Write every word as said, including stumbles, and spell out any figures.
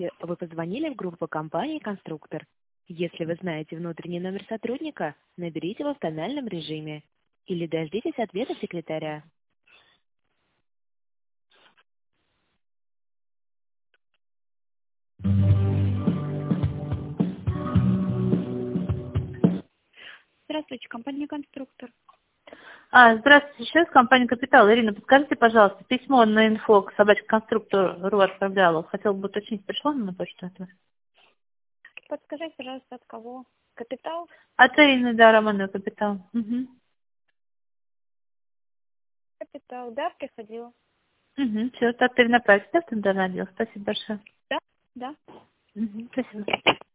Вы позвонили в группу компании «Конструктор». Если вы знаете внутренний номер сотрудника, наберите его в тональном режиме или дождитесь ответа секретаря. Здравствуйте, компания «Конструктор». А, здравствуйте, еще раз компания «Капитал». Ирина, подскажите, пожалуйста, письмо на инфо к собачке конструктору отправляла. Хотела бы уточнить, пришло на почту это? Подскажите, пожалуйста, от кого? «Капитал»? От Ирины, да, Романова «Капитал». Угу. «Капитал», да, приходила. Угу. Все, так перенаправить, да, в центральный отдел? Спасибо большое. Да, да. Угу. Спасибо.